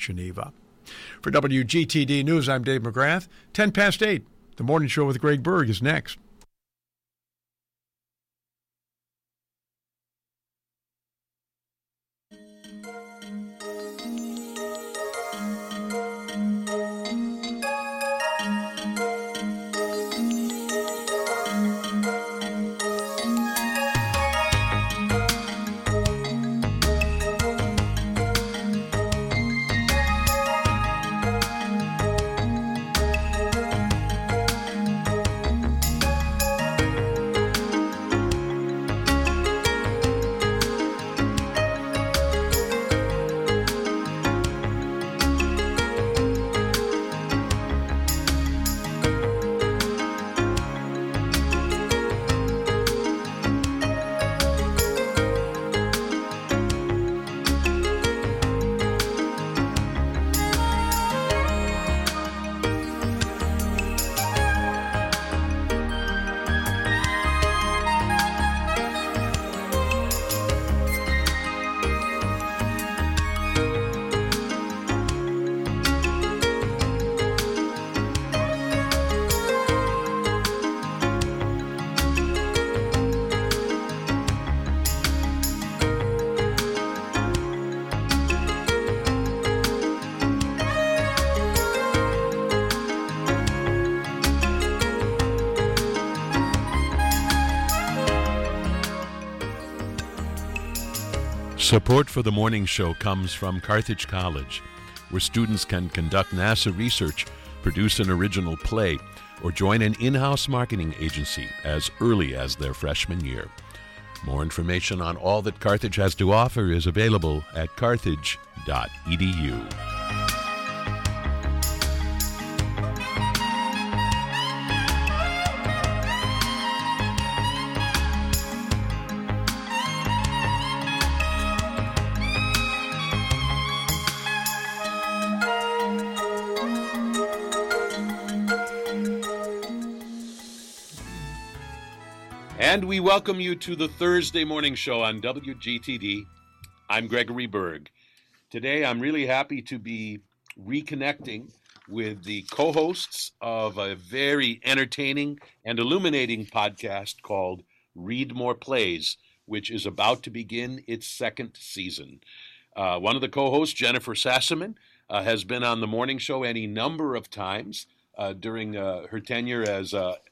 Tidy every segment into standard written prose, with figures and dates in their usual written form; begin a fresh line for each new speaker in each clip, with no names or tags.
Geneva. For WGTD News, I'm Dave McGrath. 10 past 8. The Morning Show with Greg Berg is next.
Support for the morning show comes from Carthage College, where students can conduct NASA research, produce an original play, or join an in-house marketing agency as early as their freshman year. More information on all that Carthage has to offer is available at carthage.edu. And we welcome you to the Thursday morning show on WGTD. I'm Gregory Berg. Today, I'm really happy to be reconnecting with the co-hosts of a very entertaining and illuminating podcast called Read More Plays, which is about to begin its second season. One of the co-hosts, Jennifer Sassaman, has been on the morning show any number of times during her tenure as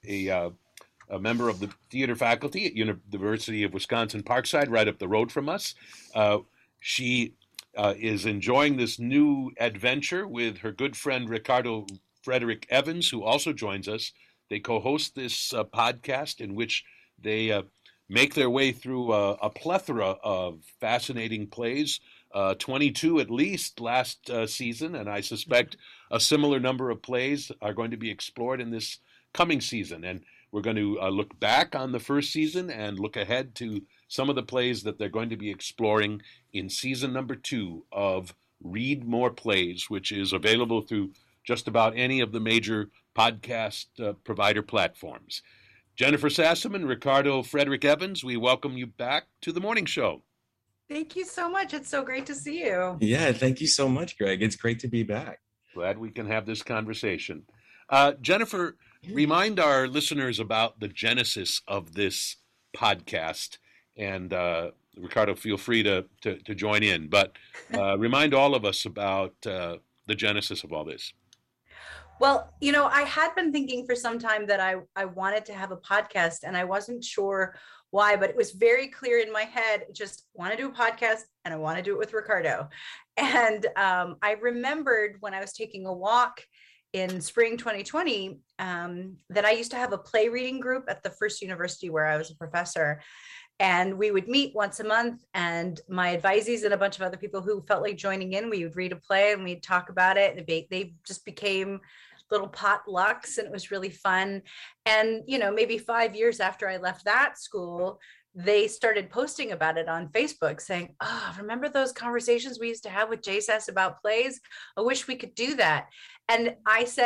a member of the theater faculty at University of Wisconsin-Parkside, right up the road from us. She is enjoying this new adventure with her good friend Ricardo Frederick Evans, who also joins us. They co-host this podcast in which they make their way through a plethora of fascinating plays, 22 at least last season, and I suspect a similar number of plays are going to be explored in this coming season. And we're going to look back on the first season and look ahead to some of the plays that they're going to be exploring in season number 2 of Read More Plays, which is available through just about any of the major podcast provider platforms. Jennifer Sassaman, Ricardo Frederick Evans, we welcome you back to the morning show.
Thank you so much. It's so great to see you.
Yeah, thank you so much, Greg. It's great to be back.
Glad we can have this conversation. Jennifer, remind our listeners about the genesis of this podcast, and Ricardo, feel free to join in, but remind all of us about the genesis of all this.
Well, I had been thinking for some time that I wanted to have a podcast, and I wasn't sure why, but it was very clear in my head, just want to do a podcast, and I want to do it with Ricardo. And I remembered when I was taking a walk in spring 2020, that I used to have a play reading group at the first university where I was a professor. And we would meet once a month, and my advisees and a bunch of other people who felt like joining in, we would read a play and we'd talk about it. And they just became little potlucks, and it was really fun. And, maybe 5 years after I left that school, they started posting about it on Facebook saying, remember those conversations we used to have with JSS about plays? I wish we could do that. And I said,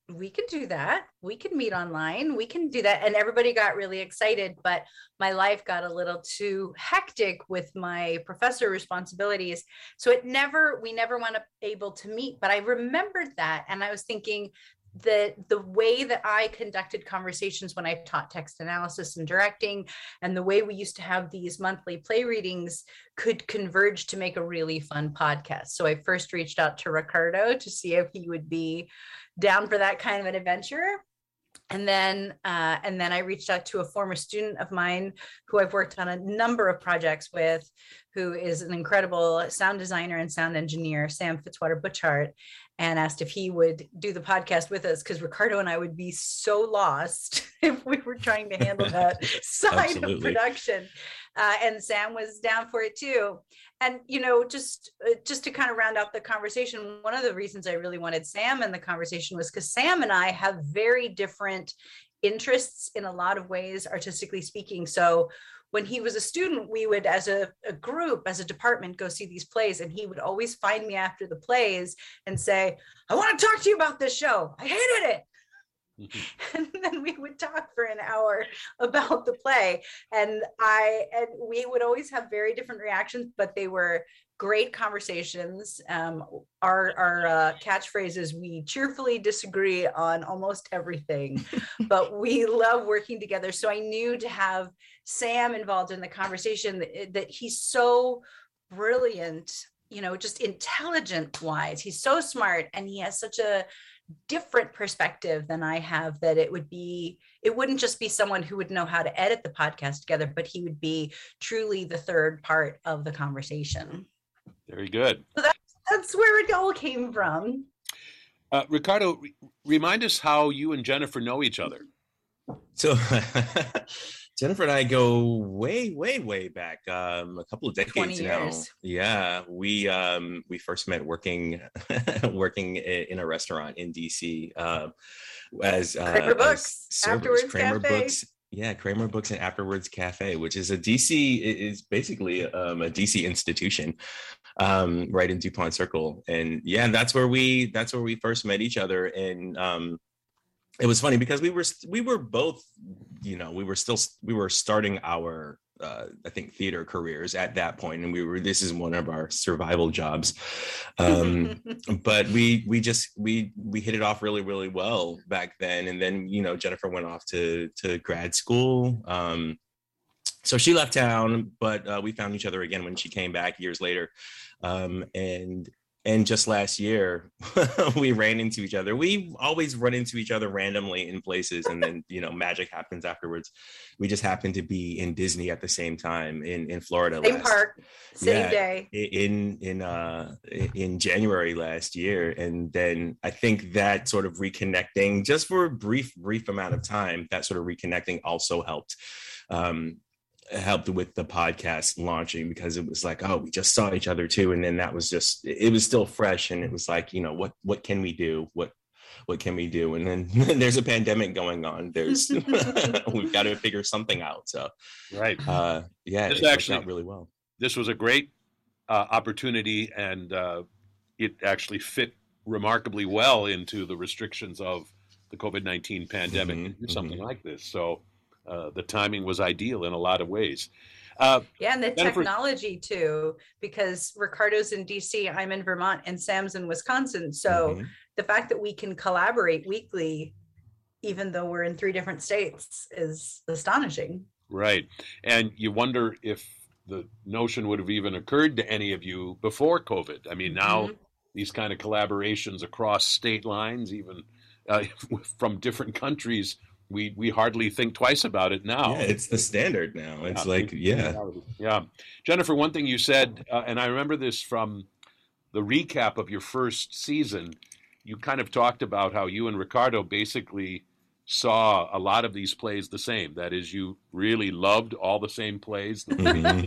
we could do that. We could meet online. We can do that. And everybody got really excited, but my life got a little too hectic with my professor responsibilities. So we never went able to meet, but I remembered that. And I was thinking that the way that I conducted conversations when I taught text analysis and directing, and the way we used to have these monthly play readings could converge to make a really fun podcast. So I first reached out to Ricardo to see if he would be down for that kind of an adventure. And then I reached out to a former student of mine who I've worked on a number of projects with, who is an incredible sound designer and sound engineer, Sam Fitzwater-Butchart, and asked if he would do the podcast with us, because Ricardo and I would be so lost if we were trying to handle that side of production. And Sam was down for it too. And, just to kind of round out the conversation, one of the reasons I really wanted Sam in the conversation was because Sam and I have very different interests in a lot of ways, artistically speaking. So when he was a student, we would, as a group, as a department, go see these plays. And he would always find me after the plays and say, I want to talk to you about this show. I hated it. And then we would talk for an hour about the play, and we would always have very different reactions, but they were great conversations. Our catchphrase is, we cheerfully disagree on almost everything, but we love working together. So I knew to have Sam involved in the conversation, that he's so brilliant, just intelligent wise. He's so smart, and he has such a different perspective than I have, that it wouldn't just be someone who would know how to edit the podcast together, but he would be truly the third part of the conversation.
Very good.
So that's where it all came from.
Ricardo, remind us how you and Jennifer know each other.
So Jennifer and I go way, way, way back, a couple of decades now. Yeah, we first met working in a restaurant in DC as
Kramer Books,
servers. Kramer
Cafe.
Books. Yeah, Kramer Books and Afterwards Cafe, which is is basically a DC institution, right in DuPont Circle. And yeah, that's where we first met each other. And it was funny because we were both, we were starting our I think theater careers at that point, and this is one of our survival jobs. But we hit it off really, really well back then. And then, Jennifer went off to grad school. So she left town, but we found each other again when she came back years later. And just last year, we ran into each other. We always run into each other randomly in places, and then, magic happens afterwards. We just happened to be in Disney at the same time in Florida.
Same park, same day.
In January last year. And then I think that sort of reconnecting, just for a brief amount of time, that sort of reconnecting also helped with the podcast launching, because it was like, oh, we just saw each other too. And then that was it was still fresh. And it was like, what can we do? What can we do? And then there's a pandemic going on. We've got to figure something out. So,
right.
Yeah, it worked out really well.
This was a great opportunity, and it actually fit remarkably well into the restrictions of the COVID-19 pandemic to do something like this. So, the timing was ideal in a lot of ways.
And the technology too, because Ricardo's in DC, I'm in Vermont, and Sam's in Wisconsin. So the fact that we can collaborate weekly, even though we're in 3 different states, is astonishing.
Right. And you wonder if the notion would have even occurred to any of you before COVID. I mean, now these kind of collaborations across state lines, even from different countries, we hardly think twice about it now.
Yeah, it's the standard now. It's
Yeah. Jennifer, one thing you said, and I remember this from the recap of your first season, you kind of talked about how you and Ricardo basically saw a lot of these plays the same. That is, you really loved all the same plays. So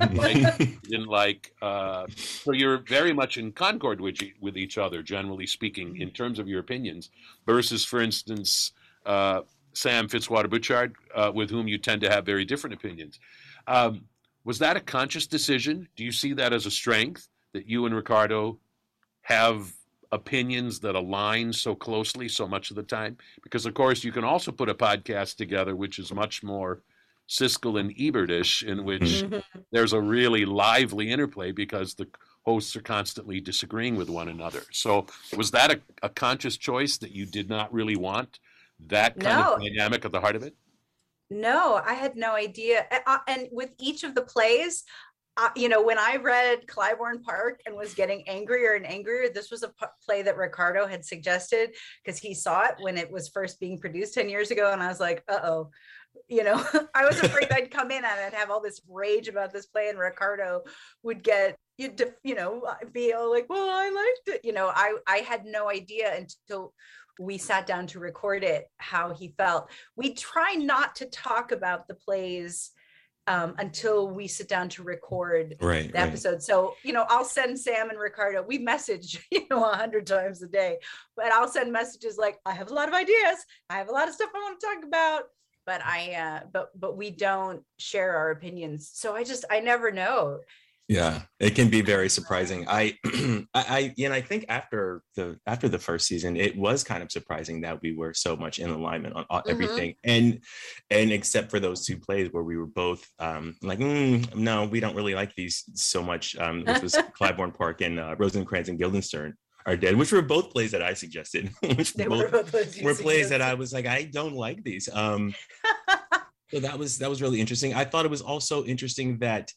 you're very much in concord with each other, generally speaking, in terms of your opinions, versus, for instance, Sam Fitzwater-Butchart, with whom you tend to have very different opinions. Was that a conscious decision? Do you see that as a strength, that you and Ricardo have opinions that align so closely so much of the time? Because, of course, you can also put a podcast together which is much more Siskel and Ebertish, in which there's a really lively interplay because the hosts are constantly disagreeing with one another. So was that a conscious choice that you did not really want that kind of dynamic at the heart of it?
No, I had no idea. And with each of the plays, when I read Clybourne Park and was getting angrier and angrier, this was a play that Ricardo had suggested because he saw it when it was first being produced 10 years ago. And I was like, uh-oh, I was afraid I'd come in and I'd have all this rage about this play and Ricardo would get, be all like, well, I liked it. I had no idea until we sat down to record it, how he felt. We try not to talk about the plays until we sit down to record the episode. So, I'll send Sam and Ricardo, we message, 100 times a day, but I'll send messages like, I have a lot of ideas. I have a lot of stuff I want to talk about, but but we don't share our opinions. So I never know.
Yeah, it can be very surprising. I think after the first season, it was kind of surprising that we were so much in alignment on everything, and except for those two plays where we were both no, we don't really like these so much. Which was Clybourne Park and Rosencrantz and Guildenstern Are Dead, which were both plays that I suggested. Which were plays that I was like, I don't like these. So that was really interesting. I thought it was also interesting that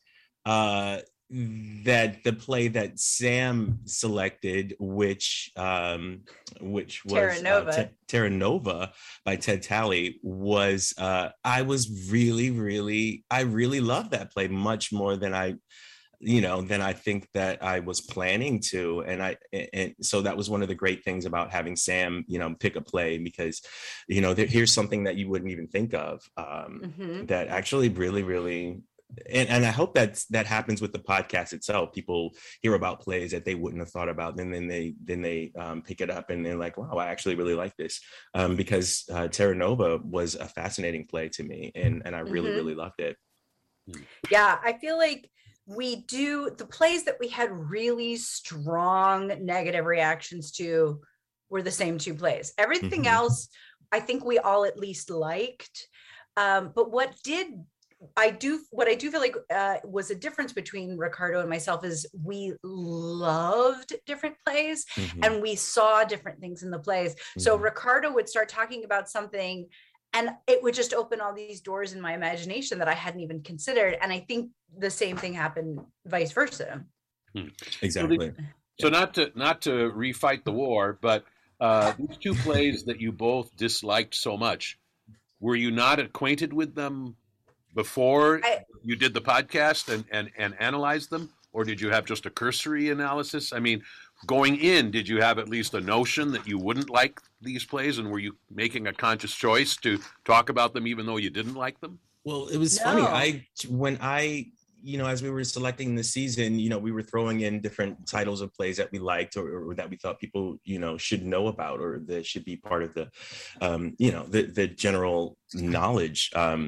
that the play that Sam selected, which was Terra Nova by Ted Talley, was I really loved that play much more than I think that I was planning to. And so that was one of the great things about having Sam, pick a play, because, here's something that you wouldn't even think of that actually really, really, and I hope that happens with the podcast itself. People hear about plays that they wouldn't have thought about, and then they pick it up and they're like, wow, I actually really like this, because Terra Nova was a fascinating play to me, and I really, really loved it.
Yeah, I feel like the plays that we had really strong negative reactions to were the same two plays. Everything else, I think we all at least liked. But what I do feel like was a difference between Ricardo and myself is we loved different plays and we saw different things in the plays. So Ricardo would start talking about something and it would just open all these doors in my imagination that I hadn't even considered. And I think the same thing happened vice versa.
Exactly.
So not to refight the war, but these two plays that you both disliked so much, were you not acquainted with them before you did the podcast and analyzed them? Or did you have just a cursory analysis? I mean, going in, did you have at least a notion that you wouldn't like these plays? And were you making a conscious choice to talk about them even though you didn't like them?
Well, it was funny. When as we were selecting the season, we were throwing in different titles of plays that we liked or that we thought people, should know about, or that should be part of the, the general knowledge.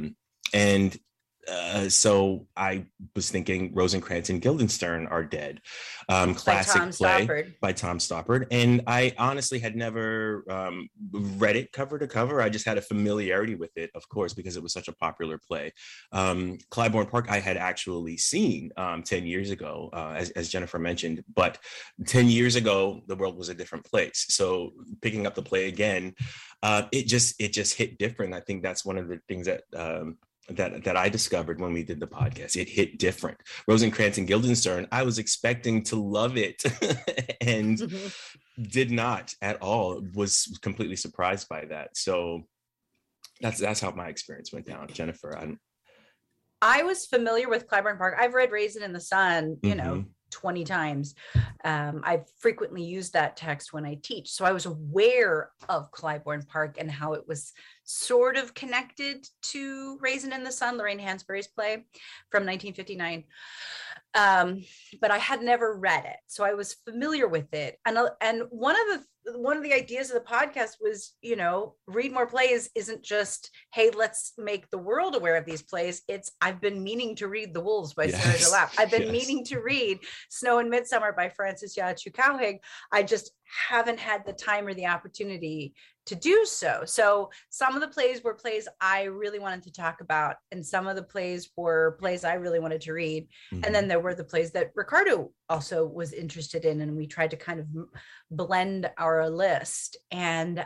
So I was thinking Rosencrantz and Guildenstern Are Dead, classic play by Tom Stoppard. And I honestly had never read it cover to cover. I just had a familiarity with it, of course, because it was such a popular play. Clybourne Park I had actually seen 10 years ago, as Jennifer mentioned, but 10 years ago, the world was a different place. So picking up the play again, it just hit different. I think that's one of the things that I discovered when we did the podcast. It hit different. Rosencrantz and Guildenstern, I was expecting to love it and did not at all. Was completely surprised by that. So that's how my experience went down. Jennifer,
I was familiar with Clybourne Park. I've read Raisin in the Sun, 20 times. I've frequently used that text when I teach. So I was aware of Clybourne Park and how it was sort of connected to Raisin in the Sun, Lorraine Hansberry's play from 1959. But I had never read it. So I was familiar with it. And one of the ideas of the podcast was, read more plays isn't just, hey, let's make the world aware of these plays. It's, I've been meaning to read The Wolves by Sarah DeLapp. I've been meaning to read Snow in Midsummer by Frances Yachu Cowhig. I just haven't had the time or the opportunity to do so. So some of the plays were plays I really wanted to talk about, and some of the plays were plays I really wanted to read.
Mhm.
And then there were the plays that Ricardo also was interested in, and we tried to kind of blend our list. And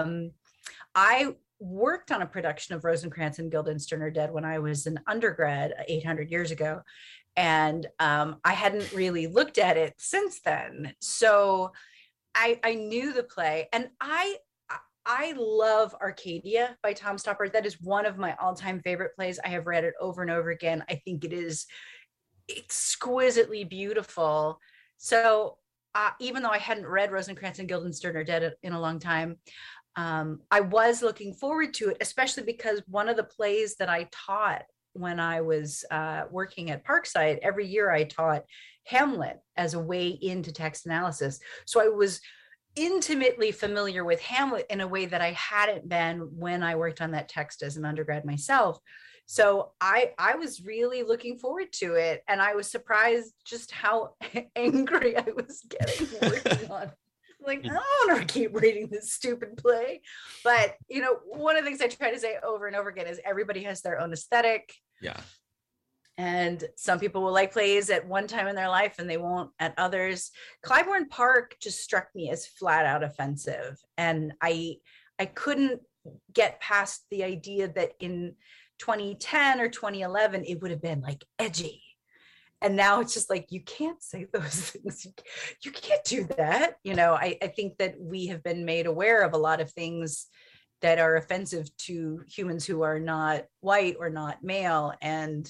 I worked on a production of Rosencrantz and Guildenstern are Dead when I was an undergrad 800 years ago. And I hadn't really looked at it since then. So I knew the play, and I love Arcadia by Tom Stoppard. That is one of my all-time favorite plays. I have read it over and over again. I think it is exquisitely beautiful. So even though I hadn't read Rosencrantz and Guildenstern are Dead in a long time, I was looking forward to it, especially because one of the plays that I taught when I was working at Parkside, every year I taught Hamlet as a way into text analysis. So I was intimately familiar with Hamlet in a way that I hadn't been when I worked on that text as an undergrad myself. So I was really looking forward to it. And I was surprised just how angry I was getting working on it. Like, I don't want to keep reading this stupid play. But, one of the things I try to say over and over again is everybody has their own aesthetic.
Yeah.
And some people will like plays at one time in their life and they won't at others. Clybourne Park just struck me as flat out offensive. And I couldn't get past the idea that in 2010 or 2011, it would have been like edgy. And now it's just like, you can't say those things. You can't do that. I think that we have been made aware of a lot of things that are offensive to humans who are not white or not male. And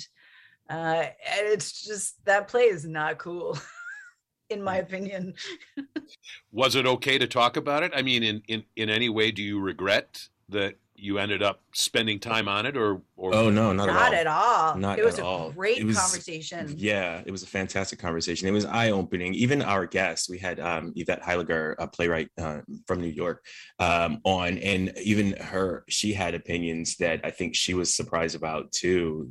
it's just, that play is not cool, in my opinion.
Was it okay to talk about it? I mean, in any way, do you regret that you ended up spending time on it, or
Oh no, not
at all.
Not
it was
at
a
all.
great
It was-
conversation.
Yeah, it was a fantastic conversation. It was eye-opening. Even our guest, we had Yvette Heiliger, a playwright from New York, on, and even she had opinions that I think she was surprised about too.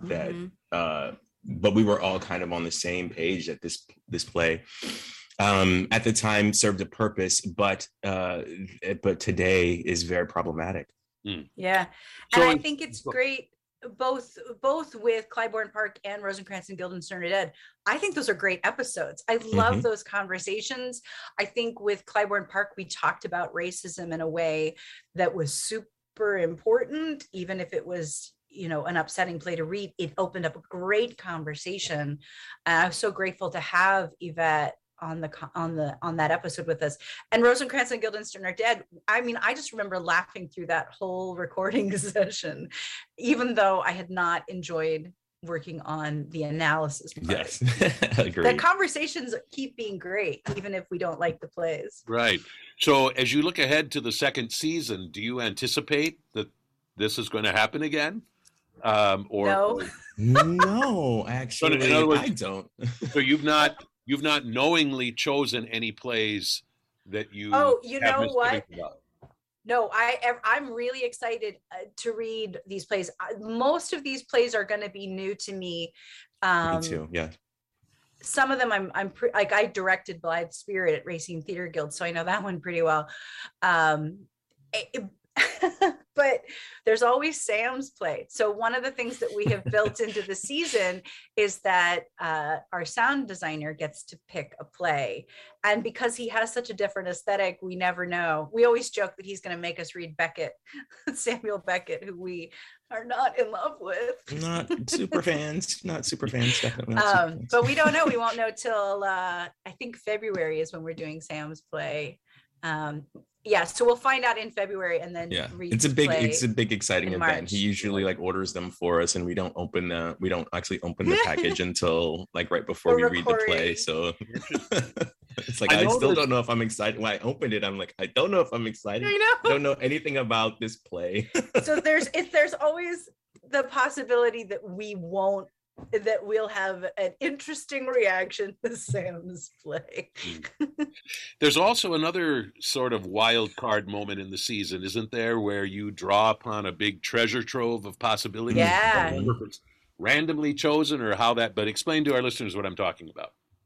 But we were all kind of on the same page that this play at the time served a purpose, but today is very problematic.
Yeah.
So-
And I think it's great, both with Clybourne Park and Rosencrantz and Guildenstern are Dead. I think those are great episodes. I love those conversations. I think with Clybourne Park, we talked about racism in a way that was super important, even if it was an upsetting play to read. It opened up a great conversation. And I was so grateful to have Yvette on that episode with us. And Rosencrantz and Guildenstern are Dead. I mean, I just remember laughing through that whole recording session, even though I had not enjoyed working on the analysis part.
Yes, agreed.
The conversations keep being great, even if we don't like the plays.
Right. So as you look ahead to the second season, do you anticipate that this is going to happen again?
No.
No, actually,
in other words,
I don't.
So you've not knowingly chosen any plays that you.
Oh, you
have
know what?
misgivings about.
No, I'm really excited to read these plays. Most of these plays are going to be new to me.
Me too. Yeah.
Some of them like I directed Blithe Spirit at Racine Theater Guild, so I know that one pretty well. But there's always Sam's play. So one of the things that we have built into the season is that our sound designer gets to pick a play. And because he has such a different aesthetic, we never know. We always joke that he's going to make us read Beckett, Samuel Beckett, who we are not in love with.
Not super fans, definitely not super fans.
But we don't know. We won't know till I think February is when we're doing Sam's play. Yeah, so we'll find out in February and then read
it's a big exciting event.
March.
He usually orders them for us, and we don't actually open the package until right before we read the play. So it's like I still don't know if I'm excited. When I opened it, I'm like, I don't know if I'm excited.
I know.
I don't know anything about this play.
So there's always the possibility that we'll have an interesting reaction to Sam's play.
There's also another sort of wild card moment in the season, isn't there, where you draw upon a big treasure trove of possibilities?
Yeah.
I don't know if it's randomly chosen or how that, but explain to our listeners what I'm talking about.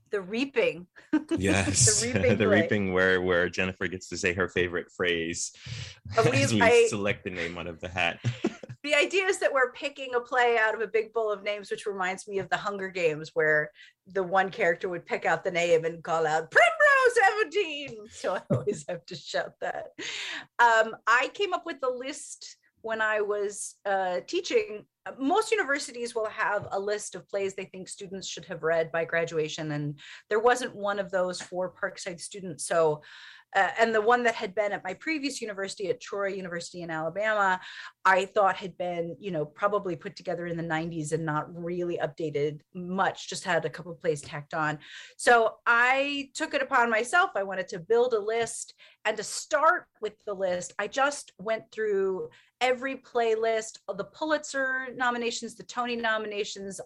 The Reaping.
Yes,
The Reaping.
The Reaping, where Jennifer gets to say her favorite phrase as we select the name out of the hat.
The idea is that we're picking a play out of a big bowl of names, which reminds me of the Hunger Games, where the one character would pick out the name and call out Primrose 17. So I always have to shout that. I came up with the list when I was teaching. Most universities will have a list of plays they think students should have read by graduation, and there wasn't one of those for Parkside students. So, and the one that had been at my previous university, at Troy University in Alabama, I thought had been, probably put together in the 90s and not really updated much, just had a couple of plays tacked on. So I took it upon myself. I wanted to build a list, and to start with the list, I just went through every playlist, the Pulitzer nominations, the Tony nominations,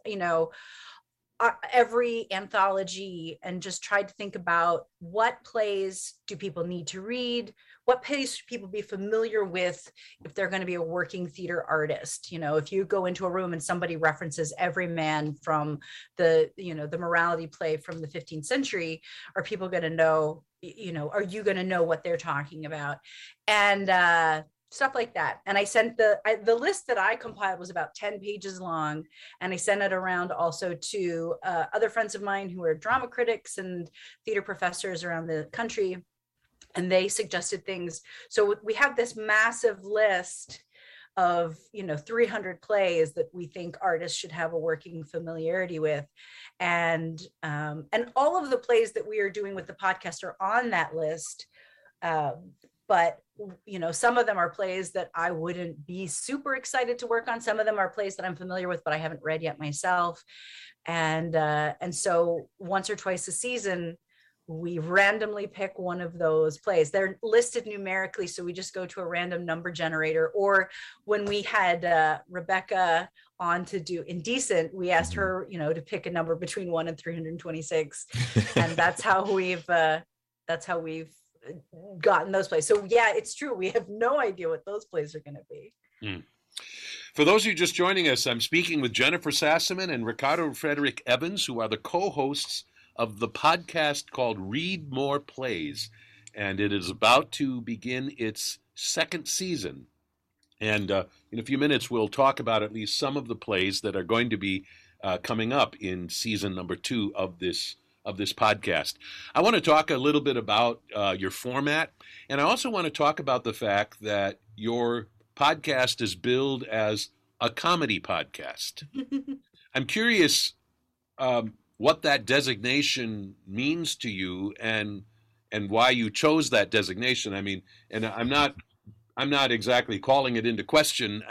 every anthology, and just tried to think about what plays do people need to read, what plays should people be familiar with if they're going to be a working theater artist. If you go into a room and somebody references Every Man from the morality play from the 15th century, are people going to know, are you going to know what they're talking about? And stuff like that. And I sent the list that I compiled was about 10 pages long. And I sent it around also to other friends of mine who are drama critics and theater professors around the country. And they suggested things. So we have this massive list of 300 plays that we think artists should have a working familiarity with. And all of the plays that we are doing with the podcast are on that list. But some of them are plays that I wouldn't be super excited to work on. Some of them are plays that I'm familiar with, but I haven't read yet myself. And so once or twice a season, we randomly pick one of those plays. They're listed numerically, so we just go to a random number generator. Or when we had Rebecca on to do Indecent, we asked her, to pick a number between 1 and 326, and that's how we've gotten those plays. So yeah, it's true. We have no idea what those plays are going to be.
For those of you just joining us, I'm speaking with Jennifer Sassaman and Ricardo Frederick Evans, who are the co-hosts of the podcast called Read More Plays. And it is about to begin its second season. And in a few minutes, we'll talk about at least some of the plays that are going to be coming up in season number 2 of this podcast. I want to talk a little bit about your format, and I also want to talk about the fact that your podcast is billed as a comedy podcast. I'm curious what that designation means to you, and why you chose that designation. I mean, and I'm not exactly calling it into question.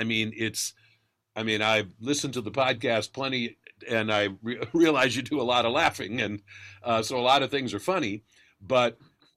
I've listened to the podcast plenty, and I realize you do a lot of laughing, and so a lot of things are funny, but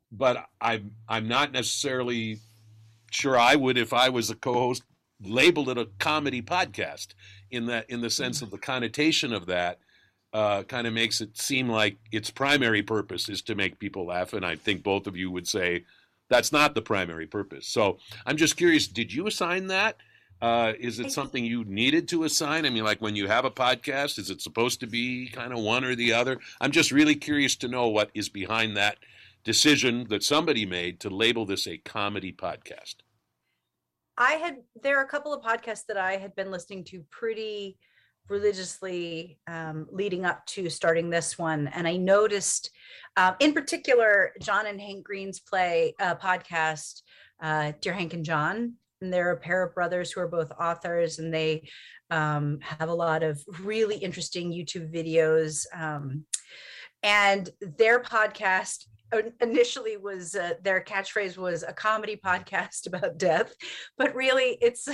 I'm not necessarily sure I would, if I was a co-host, label it a comedy podcast in the sense of the connotation of that kind of makes it seem like its primary purpose is to make people laugh, and I think both of you would say that's not the primary purpose. So I'm just curious, did you assign that? Is it something you needed to assign? I mean, like when you have a podcast, is it supposed to be kind of one or the other? I'm just really curious to know what is behind that decision that somebody made to label this a comedy podcast.
There are a couple of podcasts that I had been listening to pretty religiously leading up to starting this one. And I noticed, in particular, John and Hank Green's podcast, Dear Hank and John. And they're a pair of brothers who are both authors, and they have a lot of really interesting YouTube videos. And their podcast initially was their catchphrase was a comedy podcast about death, but really it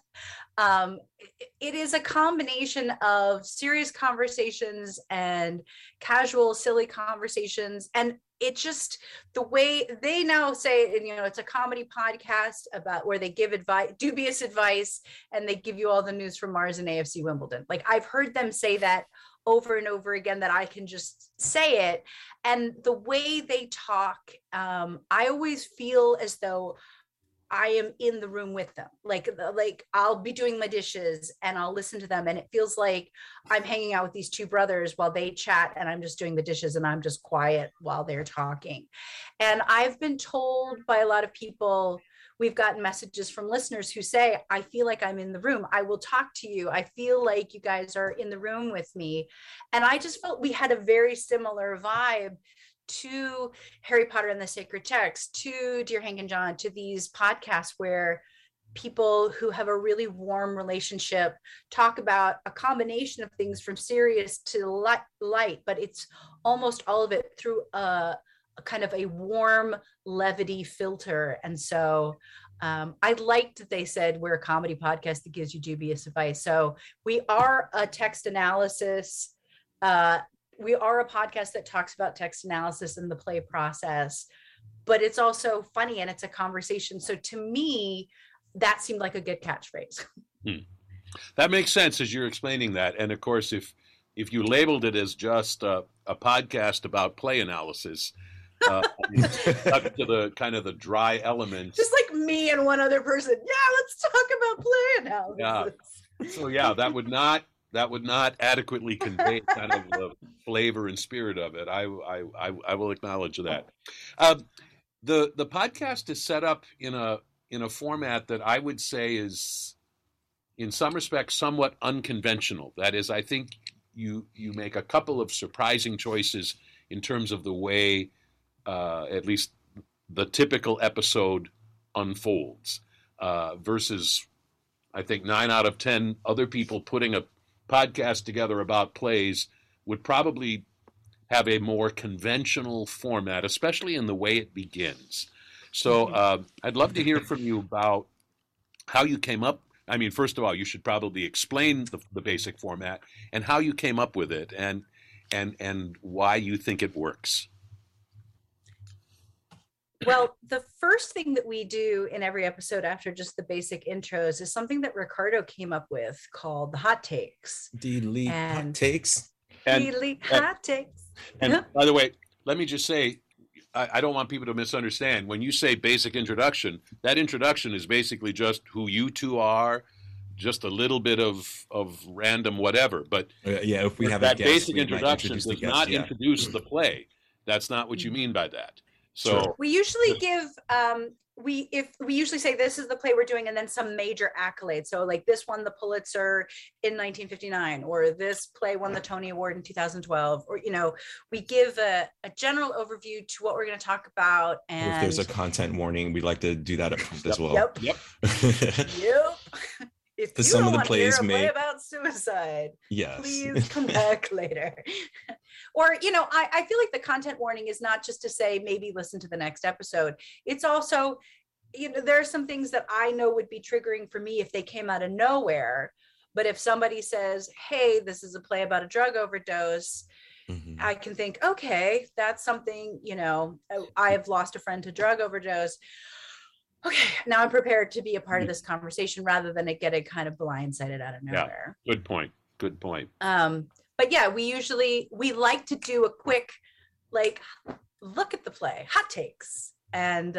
is a combination of serious conversations and casual, silly conversations. And it just, the way they now say, it's a comedy podcast about where they give dubious advice, and they give you all the news from Mars and AFC Wimbledon. Like, I've heard them say that over and over again, that I can just say it. And the way they talk, I always feel as though I am in the room with them. Like I'll be doing my dishes and I'll listen to them. And it feels like I'm hanging out with these two brothers while they chat and I'm just doing the dishes and I'm just quiet while they're talking. And I've been told by a lot of people, we've gotten messages from listeners who say, I feel like I'm in the room. I will talk to you. I feel like you guys are in the room with me. And I just felt we had a very similar vibe to Harry Potter and the Sacred Text, to Dear Hank and John, to these podcasts where people who have a really warm relationship talk about a combination of things from serious to light, but it's almost all of it through a kind of a warm levity filter. And so I liked that they said we're a comedy podcast that gives you dubious advice. So we are a text analysis. We are a podcast that talks about text analysis and the play process, but it's also funny and it's a conversation. So to me, that seemed like a good catchphrase.
That makes sense as you're explaining that. And of course, if you labeled it as just a podcast about play analysis, up to the kind of the dry element.
Just like me and one other person. Yeah, let's talk about play analysis.
Yeah. So yeah, that would not adequately convey kind of the flavor and spirit of it. I will acknowledge that. The podcast is set up in a format that I would say is, in some respects, somewhat unconventional. That is, I think you make a couple of surprising choices in terms of the way, at least the typical episode unfolds, versus, I think 9 out of 10 other people putting a podcast together about plays would probably have a more conventional format, especially in the way it begins. So I'd love to hear from you about how you came up. I mean, first of all, you should probably explain the basic format and how you came up with it and why you think it works.
Well, the first thing that we do in every episode after just the basic intros is something that Ricardo came up with called the hot takes.
Delete hot takes.
Delete hot takes.
And by the way, let me just say, I don't want people to misunderstand. When you say basic introduction, that introduction is basically just who you two are, just a little bit of random whatever. But
yeah, if we have
that
a guest,
basic introduction does not introduce the play. That's not what you mean by that. So
we usually give we usually say this is the play we're doing and then some major accolade. So like this won the Pulitzer in 1959, or this play won the Tony Award in 2012, or we give a general overview to what we're going to talk about. And
if there's a content warning, we like to do that up front as well.
Yep. Yep. If you
some
don't
of the
want to hear
plays
a
may
play about suicide,
yes,
please come back later. Or, I feel like the content warning is not just to say, maybe listen to the next episode. It's also, there are some things that I know would be triggering for me if they came out of nowhere. But if somebody says, hey, this is a play about a drug overdose, I can think, okay, that's something, I've lost a friend to drug overdose. Okay, now I'm prepared to be a part of this conversation rather than it getting kind of blindsided out of nowhere.
Yeah, good point.
But yeah, we like to do a quick, look at the play, hot takes. And,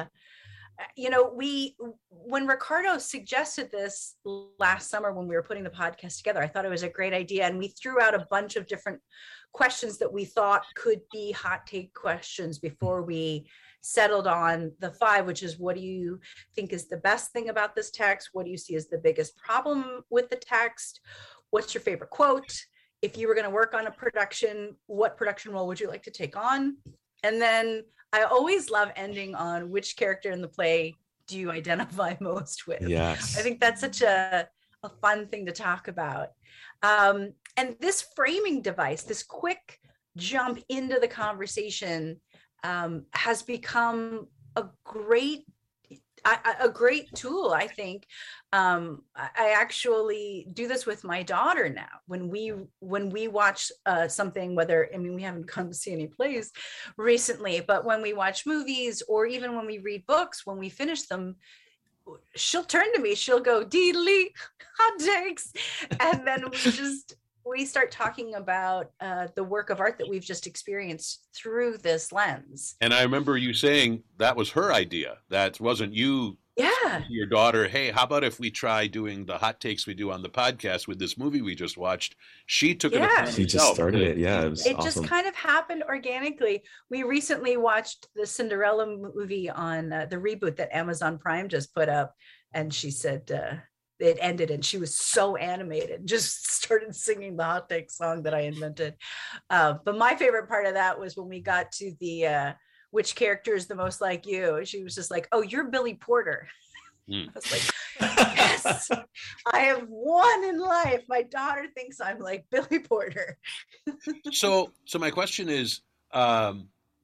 when Ricardo suggested this last summer when we were putting the podcast together, I thought it was a great idea. And we threw out a bunch of different questions that we thought could be hot take questions before we settled on the 5, which is, what do you think is the best thing about this text? What do you see as the biggest problem with the text? What's your favorite quote? If you were going to work on a production, what production role would you like to take on? And then I always love ending on, which character in the play do you identify most with?
Yes.
I think that's such a fun thing to talk about. And this framing device, this quick jump into the conversation, has become a great tool, I think. I actually do this with my daughter now. When we watch something, we haven't come to see any plays recently, but when we watch movies or even when we read books, when we finish them, she'll turn to me, she'll go, delete hot takes. And then we start talking about the work of art that we've just experienced through this lens.
And I remember you saying that was her idea. That wasn't you
Yeah.
your daughter, hey, how about if we try doing the hot takes we do on the podcast with this movie we just watched? She took it upon
Yeah.
She just
herself.
started it. Yeah, it was
It just
awesome.
kind of happened organically. We recently watched the Cinderella movie on the reboot that Amazon Prime just put up, and she said it ended, and she was so animated, just started singing the hot take song that I invented. But my favorite part of that was when we got to the which character is the most like you. She was just like, "Oh, you're Billy Porter." I was like, yes, I have won in life. My daughter thinks I'm like Billy Porter.
So my question is, I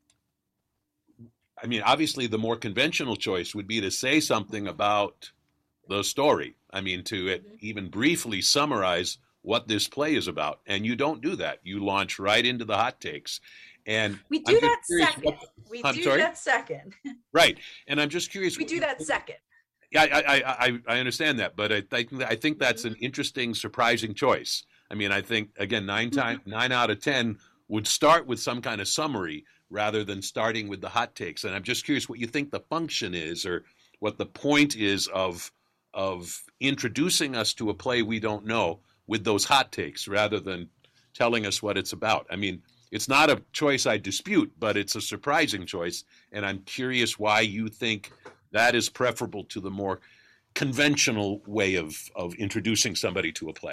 mean, obviously, the more conventional choice would be to say something about the story. I mean, to even briefly summarize what this play is about, and you don't do that. You launch right into the hot takes, and
We do that
curious
second.
I'm sorry?
That second.
Right, and I'm just curious.
We do that second.
Yeah, I understand that, but I think that's an interesting, surprising choice. I mean, I think again, 9 out of 10 would start with some kind of summary rather than starting with the hot takes. And I'm just curious what you think the function is, or what the point is of introducing us to a play we don't know with those hot takes, rather than telling us what it's about. I mean, it's not a choice I dispute, but it's a surprising choice, and I'm curious why you think that is preferable to the more conventional way of introducing somebody to a play.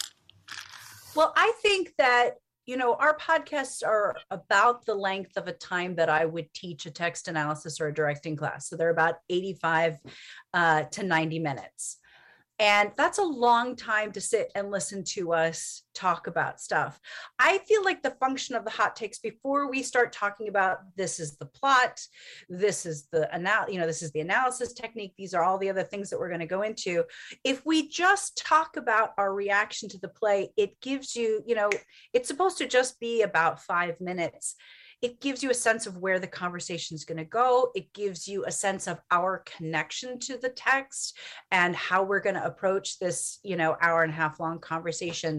Well, I think that, our podcasts are about the length of a time that I would teach a text analysis or a directing class. So they're about 85 to 90 minutes. And that's a long time to sit and listen to us talk about stuff. I feel like the function of the hot takes, before we start talking about this is the plot, this is the this is the analysis technique, these are all the other things that we're going to go into. If we just talk about our reaction to the play, it gives you, it's supposed to just be about 5 minutes. It gives you a sense of where the conversation is going to go. It gives you a sense of our connection to the text and how we're going to approach this, hour and a half long conversation.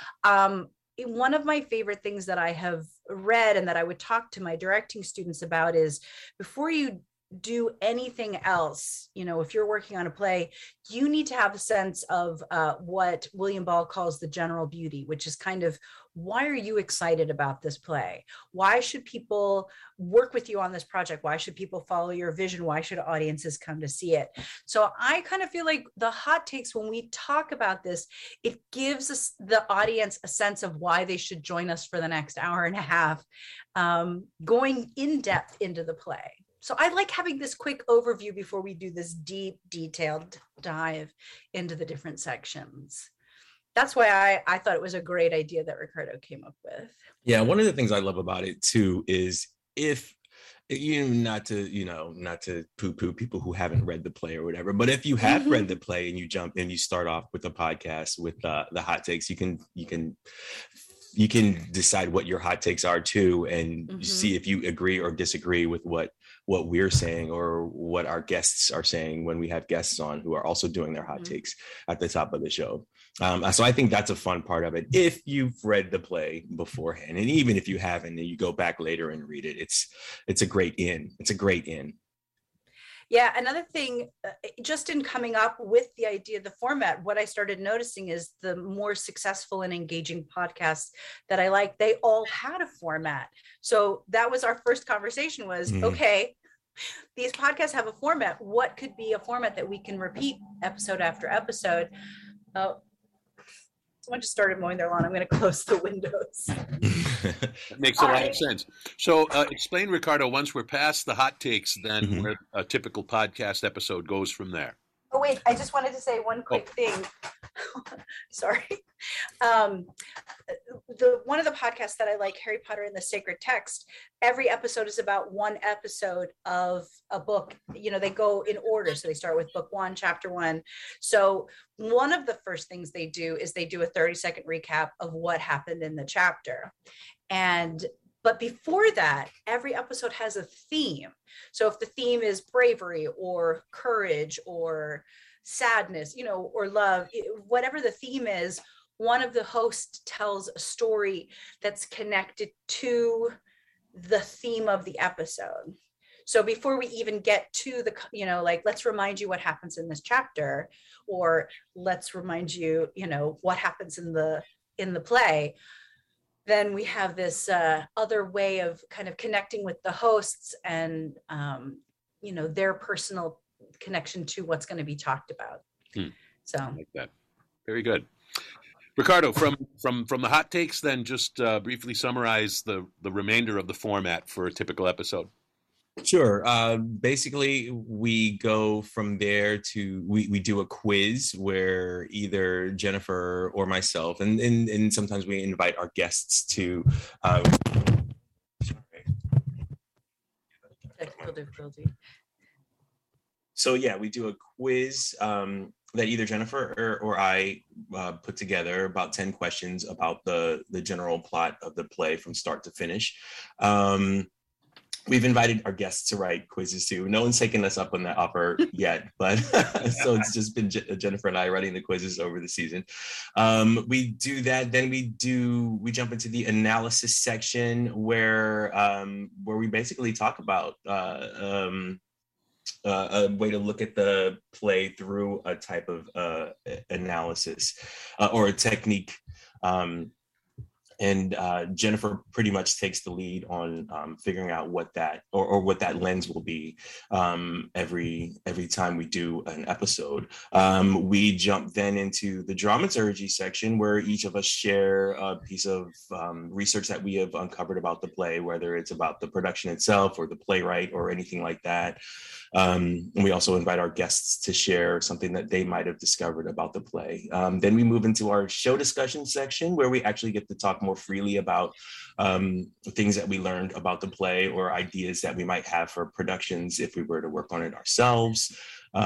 One of my favorite things that I have read and that I would talk to my directing students about is, before you do anything else, if you're working on a play, you need to have a sense of what William Ball calls the general beauty, which is kind of, why are you excited about this play? Why should people work with you on this project? Why should people follow your vision? Why should audiences come to see it? So I kind of feel like the hot takes, when we talk about this, it gives us, the audience, a sense of why they should join us for the next hour and a half, going in depth into the play. So I like having this quick overview before we do this deep, detailed dive into the different sections. That's why I thought it was a great idea that Ricardo came up with.
Yeah, one of the things I love about it too is, if not to poo-poo people who haven't read the play or whatever, but if you have read the play and you jump and you start off with the podcast with the hot takes, you can decide what your hot takes are too, and see if you agree or disagree with what we're saying or what our guests are saying when we have guests on who are also doing their hot takes at the top of the show. So I think that's a fun part of it. If you've read the play beforehand, and even if you haven't and you go back later and read it, it's a great in. It's a great in.
Yeah, another thing, just in coming up with the idea of the format, what I started noticing is the more successful and engaging podcasts that I like, they all had a format. So that was our first conversation was, okay, these podcasts have a format. What could be a format that we can repeat episode after episode? Someone just started mowing their lawn. I'm going to close the windows.
That makes a lot of sense. So explain, Ricardo, once we're past the hot takes, then where a typical podcast episode goes from there.
Oh, wait, I just wanted to say one quick thing. Sorry. One of the podcasts that I like, Harry Potter and the Sacred Text, every episode is about one episode of a book. They go in order. So they start with book 1, chapter 1. So one of the first things they do is they do a 30-second recap of what happened in the chapter. But before that, every episode has a theme. So if the theme is bravery or courage or sadness, or love, whatever the theme is, one of the hosts tells a story that's connected to the theme of the episode. So before we even get to the, like, let's remind you what happens in this chapter, or let's remind you, what happens in the play, then we have this other way of kind of connecting with the hosts and, their personal connection to what's going to be talked about. So
I like that. Very good. Ricardo, from the hot takes, then just briefly summarize the remainder of the format for a typical episode.
Sure. Basically, we go from there to we do a quiz where either Jennifer or myself, and sometimes we invite our guests to.
Technical difficulty.
So yeah, we do a quiz that either Jennifer or I put together, about 10 questions about the general plot of the play from start to finish. We've invited our guests to write quizzes too. No one's taken us up on that offer yet, but so it's just been Jennifer and I writing the quizzes over the season. We do that, then we jump into the analysis section where we basically talk about a way to look at the play through a type of analysis or a technique. And Jennifer pretty much takes the lead on figuring out what that or what that lens will be every time we do an episode. We jump then into the dramaturgy section where each of us share a piece of research that we have uncovered about the play, whether it's about the production itself or the playwright or anything like that. And we also invite our guests to share something that they might have discovered about the play. Then we move into our show discussion section where we actually get to talk more freely about things that we learned about the play or ideas that we might have for productions if we were to work on it ourselves.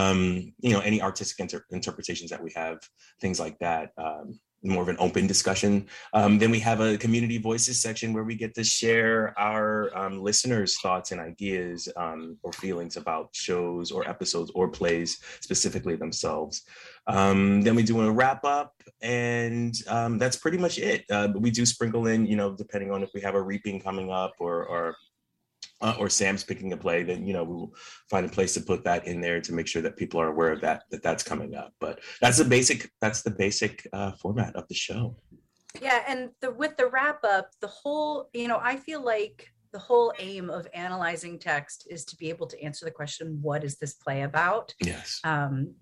Any artistic interpretations that we have, things like that. More of an open discussion. Then we have a community voices section where we get to share our listeners' thoughts and ideas or feelings about shows or episodes or plays specifically themselves. Then we do a wrap up, and that's pretty much it. We do sprinkle in, depending on if we have a reaping coming up or Sam's picking a play, then we will find a place to put that in there to make sure that people are aware of that's coming up. But that's the basic format of the show.
Yeah, and with the wrap up, the whole, I feel like the whole aim of analyzing text is to be able to answer the question, what is this play about?
Yes.
And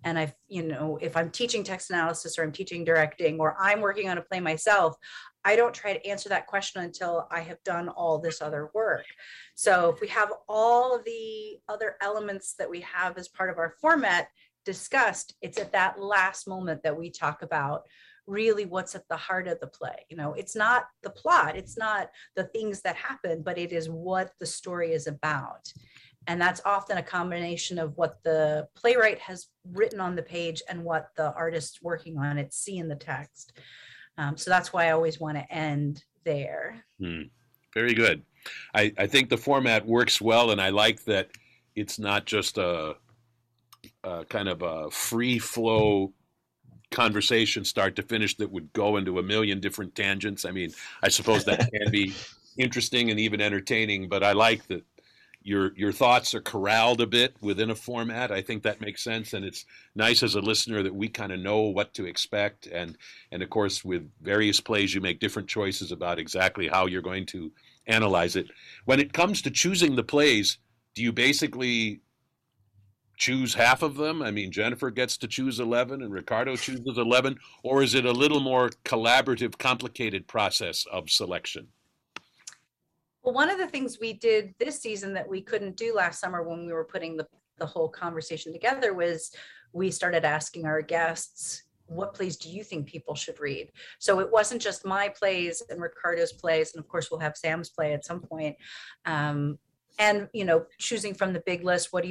if I'm teaching text analysis or I'm teaching directing or I'm working on a play myself, I don't try to answer that question until I have done all this other work. So if we have all of the other elements that we have as part of our format discussed, it's at that last moment that we talk about really what's at the heart of the play. It's not the plot, it's not the things that happen, but it is what the story is about. And that's often a combination of what the playwright has written on the page and what the artist working on it see in the text. So that's why I always want to end there.
Very good. I think the format works well, and I like that it's not just a kind of a free flow conversation start to finish that would go into a million different tangents. I mean, I suppose that can be interesting and even entertaining, but I like that your thoughts are corralled a bit within a format. I think that makes sense, and it's nice as a listener that we kind of know what to expect. And of course, with various plays, you make different choices about exactly how you're going to analyze it. When it comes to choosing the plays, do you basically choose half of them? I mean, Jennifer gets to choose 11 and Ricardo chooses 11, or is it a little more collaborative, complicated process of selection?
Well, one of the things we did this season that we couldn't do last summer when we were putting the whole conversation together was we started asking our guests, what plays do you think people should read? So it wasn't just my plays and Ricardo's plays, and of course we'll have Sam's play at some point. And, choosing from the big list, what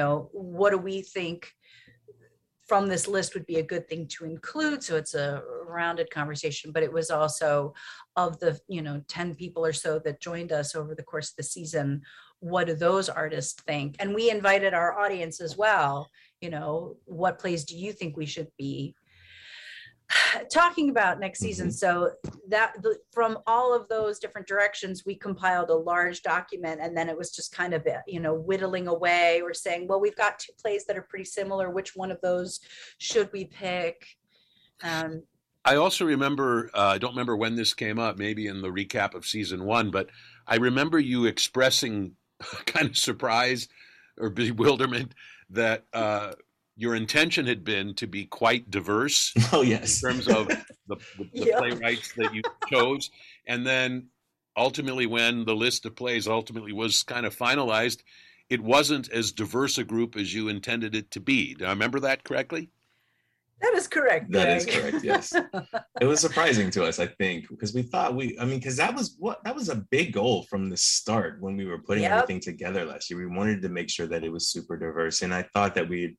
do we think from this list would be a good thing to include? So it's a rounded conversation, but it was also of the, 10 people or so that joined us over the course of the season, what do those artists think? And we invited our audience as well, what plays do you think we should be talking about next season. So from all of those different directions, we compiled a large document, and then it was just kind of, whittling away or saying, well, we've got 2 plays that are pretty similar. Which one of those should we pick?
I also remember, I don't remember when this came up, maybe in the recap of season 1, but I remember you expressing kind of surprise or bewilderment that your intention had been to be quite diverse.
Oh, yes.
In terms of the playwrights that you chose. And then ultimately, when the list of plays ultimately was kind of finalized, it wasn't as diverse a group as you intended it to be. Do I remember that correctly?
That is correct.
That is correct. Yes. It was surprising to us, I think, because we thought because that was a big goal from the start when we were putting everything together last year. We wanted to make sure that it was super diverse. And I thought that we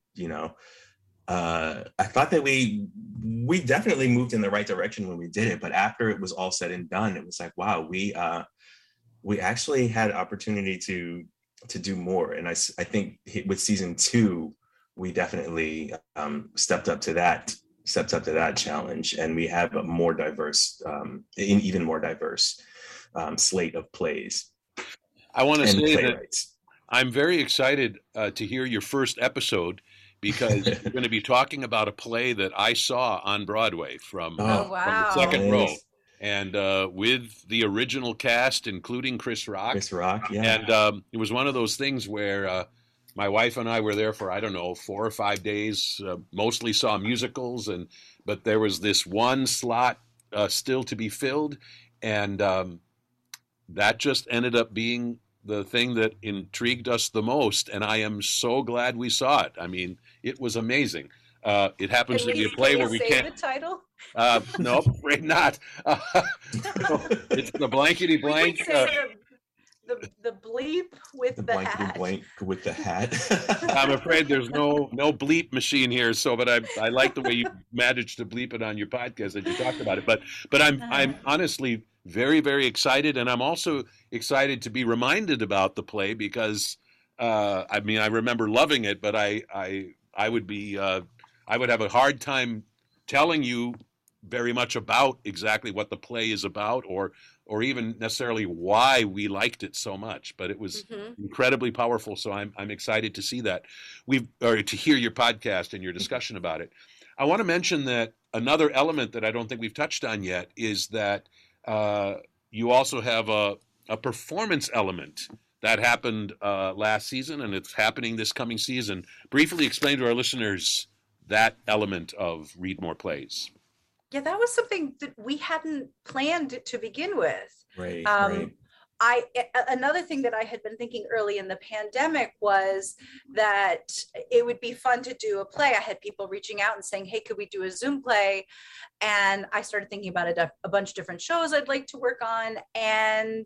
definitely moved in the right direction when we did it. But after it was all said and done, it was like, wow, we actually had opportunity to do more. And I think with season 2, we definitely stepped up to that challenge, and we have a more diverse, even more diverse slate of plays.
I want to say that I'm very excited to hear your first episode, because you're going to be talking about a play that I saw on Broadway from the second row, and with the original cast, including Chris Rock. And it was one of those things where my wife and I were there for, 4 or 5 days, mostly saw musicals, but there was this one slot still to be filled, and that just ended up being the thing that intrigued us the most, and I am so glad we saw it. I mean, it was amazing. It happens to be a play where we can't.
The title?
No, afraid not. It's the blankety blank.
The bleep with the hat.
Blank with the hat.
I'm afraid there's no bleep machine here. So, but I like the way you managed to bleep it on your podcast that you talked about it. But I'm honestly very, very excited, and I'm also excited to be reminded about the play, because I remember loving it, but I would have a hard time telling you very much about exactly what the play is about, or even necessarily why we liked it so much. But it was incredibly powerful. So I'm excited to see that to hear your podcast and your discussion about it. I want to mention that another element that I don't think we've touched on yet is that you also have a performance element that happened last season, and it's happening this coming season. Briefly explain to our listeners that element of Read More Plays.
Yeah, that was something that we hadn't planned to begin with.
Right.
Another thing that I had been thinking early in the pandemic was that it would be fun to do a play. I had people reaching out and saying, hey, could we do a Zoom play? And I started thinking about a bunch of different shows I'd like to work on. And,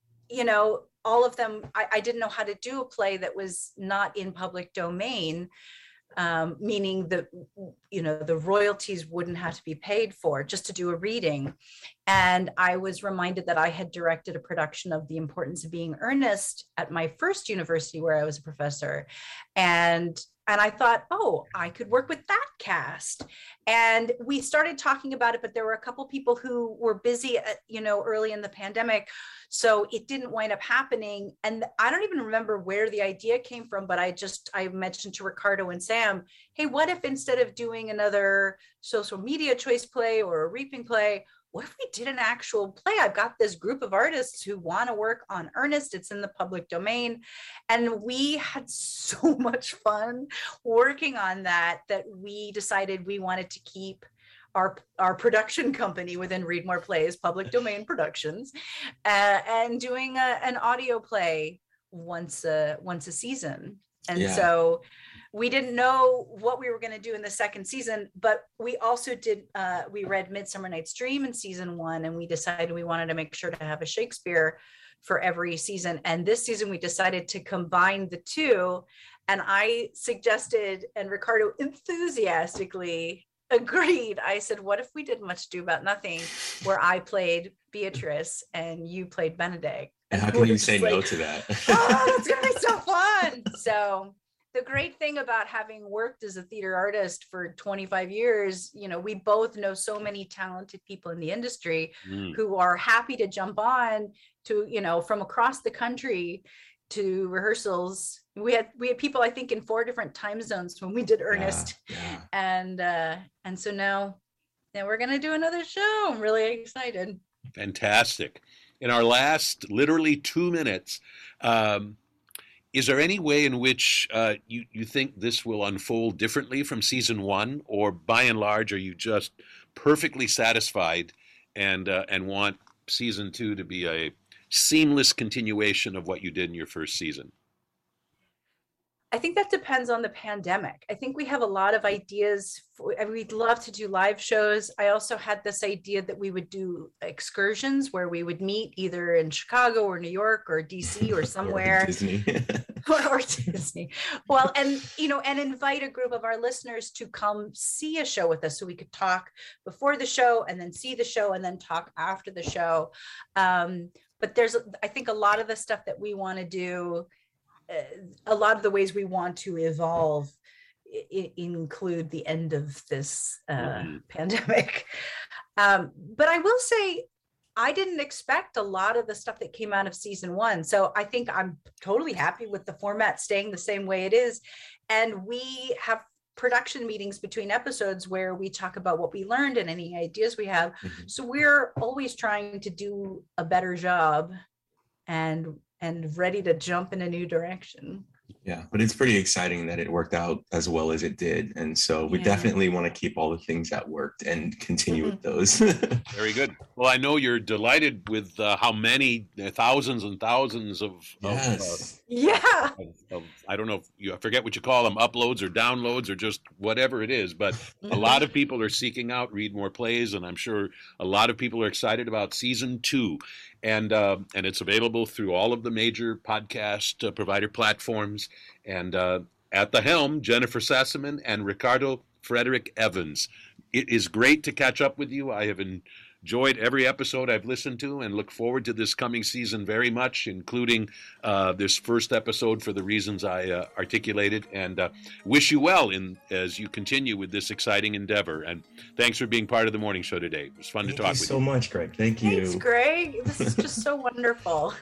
all of them, I didn't know how to do a play that was not in public domain. Meaning the royalties wouldn't have to be paid for, just to do a reading. And I was reminded that I had directed a production of The Importance of Being Earnest at my first university where I was a professor. And I thought, oh, I could work with that cast. And we started talking about it, but there were a couple people who were busy, early in the pandemic. So it didn't wind up happening. And I don't even remember where the idea came from, but I mentioned to Ricardo and Sam, hey, what if instead of doing another social media choice play or a reaping play, what if we did an actual play? I've got this group of artists who want to work on Earnest. It's in the public domain. And we had so much fun working on that we decided we wanted to keep our production company within Read More Plays, Public Domain Productions, and doing an audio play once a season. And so we didn't know what we were going to do in the second season, but we also we read Midsummer Night's Dream in season 1, and we decided we wanted to make sure to have a Shakespeare for every season. And this season we decided to combine the two. And I suggested, and Ricardo enthusiastically agreed. I said, what if we did Much Ado About Nothing, where I played Beatrice and you played Benedict?
And how can you say no to that?
Oh, that's going to be so fun. So the great thing about having worked as a theater artist for 25 years, we both know so many talented people in the industry who are happy to jump on to, from across the country to rehearsals. We had people, I think, in 4 different time zones when we did Ernest. Yeah. And so now we're going to do another show. I'm really excited.
Fantastic. In our last literally 2 minutes, is there any way in which you think this will unfold differently from season 1, or by and large, are you just perfectly satisfied and want season 2 to be a seamless continuation of what you did in your first season?
I think that depends on the pandemic. I think we have a lot of ideas. We'd love to do live shows. I also had this idea that we would do excursions where we would meet either in Chicago or New York or DC or somewhere.
Or Disney.
or Disney. Well, and invite a group of our listeners to come see a show with us so we could talk before the show and then see the show and then talk after the show. But I think a lot of the stuff that we want to do, a lot of the ways we want to evolve include the end of this pandemic. But I will say, I didn't expect a lot of the stuff that came out of season 1. So I think I'm totally happy with the format staying the same way it is. And we have production meetings between episodes where we talk about what we learned and any ideas we have. Mm-hmm. So we're always trying to do a better job and ready to jump in a new direction.
Yeah, but it's pretty exciting that it worked out as well as it did. And so we definitely want to keep all the things that worked and continue with those.
Very good. Well, I know you're delighted with how many thousands and thousands of I don't know, I forget what you call them, uploads or downloads or just whatever it is. But a lot of people are seeking out Read More Plays, and I'm sure a lot of people are excited about season 2. And it's available through all of the major podcast provider platforms. And at the helm, Jennifer Sassaman and Ricardo Frederick Evans. It is great to catch up with you. I have enjoyed every episode I've listened to and look forward to this coming season very much, including this first episode for the reasons I articulated. And wish you well as you continue with this exciting endeavor. And thanks for being part of the morning show today. It was fun to talk with you.
Thank you so much, Greg. Thank you.
Thanks, Greg. This is just so wonderful.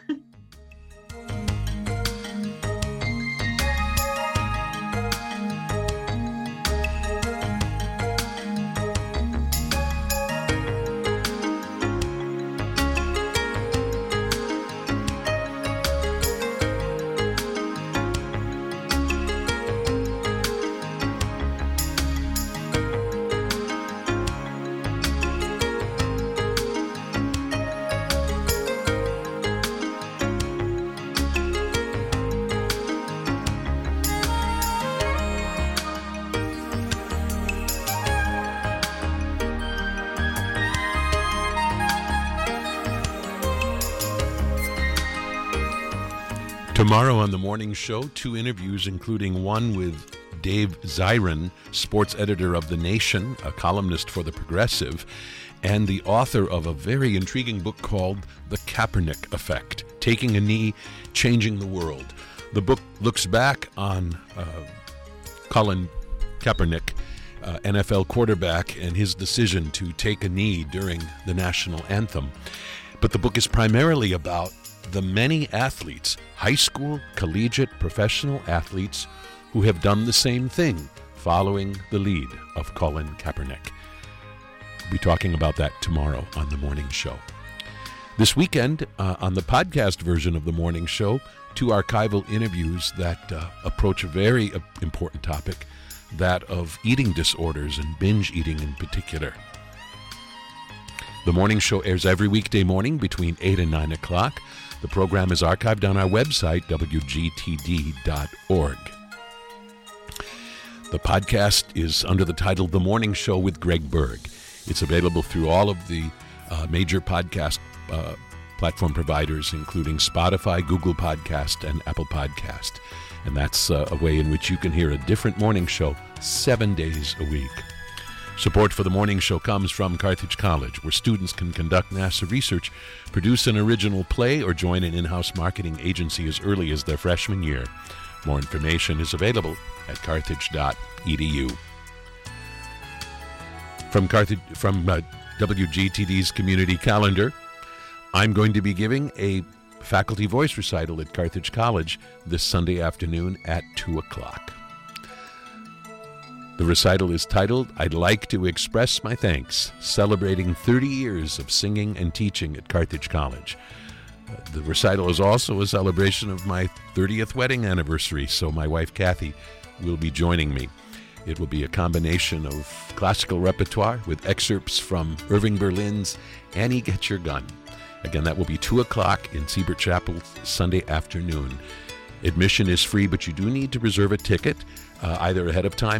Tomorrow on the morning show, 2 interviews, including one with Dave Zirin, sports editor of The Nation, a columnist for The Progressive, and the author of a very intriguing book called The Kaepernick Effect, Taking a Knee, Changing the World. The book looks back on Colin Kaepernick, NFL quarterback, and his decision to take a knee during the national anthem. But the book is primarily about the many athletes, high school, collegiate, professional athletes, who have done the same thing, following the lead of Colin Kaepernick. We'll be talking about that tomorrow on the morning show. This weekend, on the podcast version of the morning show, 2 archival interviews that approach a very important topic, that of eating disorders and binge eating in particular. The morning show airs every weekday morning between 8 and 9 o'clock. The program is archived on our website, wgtd.org. The podcast is under the title The Morning Show with Greg Berg. It's available through all of the major podcast platform providers, including Spotify, Google Podcast, and Apple Podcast. And that's a way in which you can hear a different morning show 7 days a week. Support for the morning show comes from Carthage College, where students can conduct NASA research, produce an original play, or join an in-house marketing agency as early as their freshman year. More information is available at carthage.edu. From WGTD's community calendar, I'm going to be giving a faculty voice recital at Carthage College this Sunday afternoon at 2 o'clock. The recital is titled, I'd Like to Express My Thanks, celebrating 30 years of singing and teaching at Carthage College. The recital is also a celebration of my 30th wedding anniversary, so my wife Kathy will be joining me. It will be a combination of classical repertoire with excerpts from Irving Berlin's Annie Get Your Gun. Again, that will be 2 o'clock in Siebert Chapel Sunday afternoon. Admission is free, but you do need to reserve a ticket either ahead of time